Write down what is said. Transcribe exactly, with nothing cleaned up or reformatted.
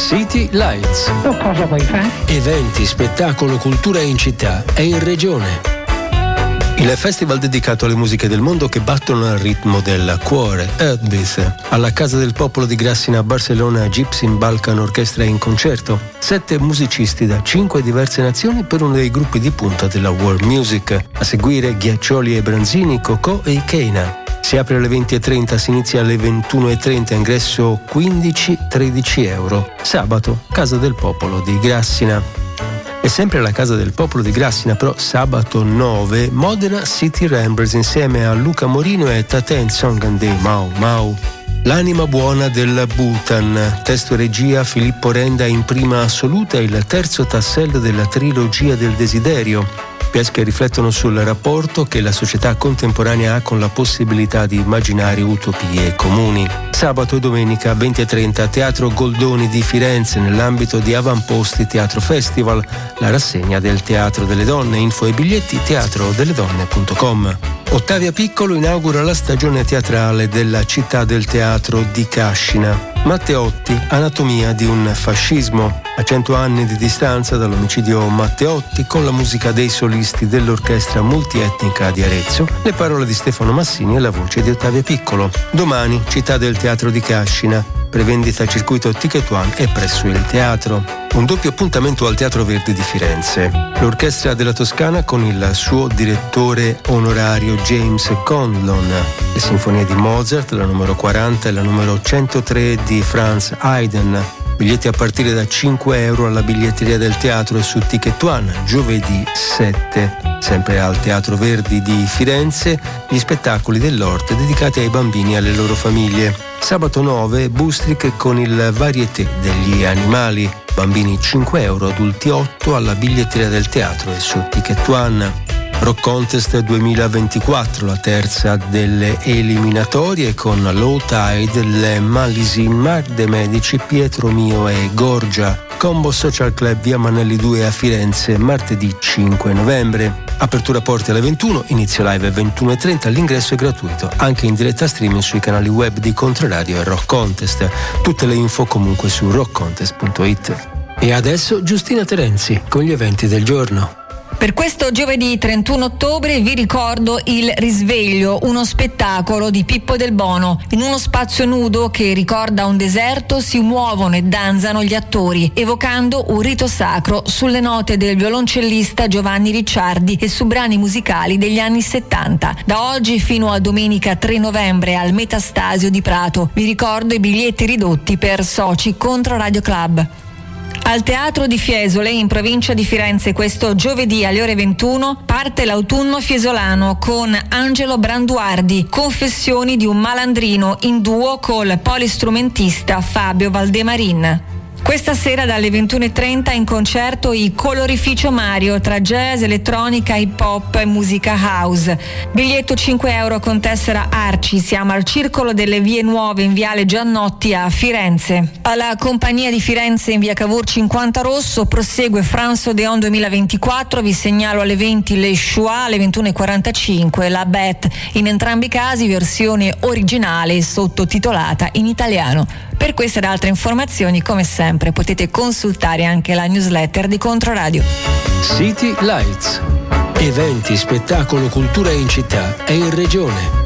City Lights. Oh, cosa vuoi fare? Eventi, spettacolo, cultura in città e in regione. Il festival dedicato alle musiche del mondo che battono al ritmo del cuore, Earthbeat, alla Casa del Popolo di Grassina a Barcellona, Gypsy Balkan Orchestra in concerto. Sette musicisti da cinque diverse nazioni per uno dei gruppi di punta della world music. A seguire Ghiaccioli e Branzini, Cocò e Keina. Si apre alle venti e trenta, si inizia alle ventuno e trenta, ingresso quindici tredici euro. Sabato, Casa del Popolo di Grassina. E sempre alla Casa del Popolo di Grassina, però sabato nove, Modena City Ramblers insieme a Luca Morino e Taten Songande Mau Mau. L'anima buona del Bhutan, testo e regia Filippo Renda in prima assoluta, il terzo tassello della trilogia del desiderio. Pièce che riflettono sul rapporto che la società contemporanea ha con la possibilità di immaginare utopie comuni. Sabato e domenica venti e trenta, Teatro Goldoni di Firenze nell'ambito di Avamposti Teatro Festival, la rassegna del Teatro delle Donne. Info e biglietti teatro delle donne punto com. Ottavia Piccolo inaugura la stagione teatrale della Città del Teatro di Cascina. Matteotti, anatomia di un fascismo. A cento anni di distanza dall'omicidio Matteotti, con la musica dei solisti dell'orchestra multietnica di Arezzo, le parole di Stefano Massini e la voce di Ottavia Piccolo. Domani, Città del Teatro di Cascina, prevendita circuito Ticket One e presso il teatro. Un doppio appuntamento al Teatro Verdi di Firenze. L'Orchestra della Toscana con il suo direttore onorario James Conlon. Le sinfonie di Mozart, la numero quaranta e la numero centotré di Franz Haydn. Biglietti a partire da cinque euro alla biglietteria del teatro e su Ticket One, giovedì sette. Sempre al Teatro Verdi di Firenze, gli spettacoli dell'Orte dedicati ai bambini e alle loro famiglie. Sabato nove, Bustric con il Varieté degli animali. Bambini cinque euro, adulti otto alla biglietteria del teatro e su Ticket One. Rock Contest duemilaventiquattro, la terza delle eliminatorie con Low Tide, Lemma, Lisin, Mar de Medici, Pietro Mio e Gorgia. Combo Social Club via Manelli due a Firenze, martedì cinque novembre. Apertura porte alle ventuno, inizio live alle ventuno e trenta, l'ingresso è gratuito, anche in diretta streaming sui canali web di Controradio e Rock Contest. Tutte le info comunque su rock contest punto it. E adesso Giustina Terenzi con gli eventi del giorno. Per questo giovedì trentuno ottobre vi ricordo il Risveglio, uno spettacolo di Pippo Del Bono. In uno spazio nudo che ricorda un deserto si muovono e danzano gli attori, evocando un rito sacro sulle note del violoncellista Giovanni Ricciardi e su brani musicali degli anni settanta. Da oggi fino a domenica tre novembre al Metastasio di Prato. Vi ricordo i biglietti ridotti per soci Contro Radio Club. Al Teatro di Fiesole, in provincia di Firenze, questo giovedì alle ore ventuno, parte l'Autunno Fiesolano con Angelo Branduardi, Confessioni di un malandrino, in duo col polistrumentista Fabio Valdemarin. Questa sera dalle ventuno e trenta in concerto i Colorificio Mario, tra jazz, elettronica, hip hop e musica house. Biglietto cinque euro con tessera Arci. Siamo al Circolo delle Vie Nuove in Viale Giannotti a Firenze. Alla Compagnia di Firenze in Via Cavour cinquanta Rosso prosegue France Odeon duemilaventiquattro. Vi segnalo alle venti le Shoah, alle ventuno e quarantacinque la Beth. In entrambi i casi versione originale sottotitolata in italiano. Per queste ed altre informazioni, come sempre, potete consultare anche la newsletter di Controradio. City Lights. Eventi, spettacolo, cultura in città e in regione.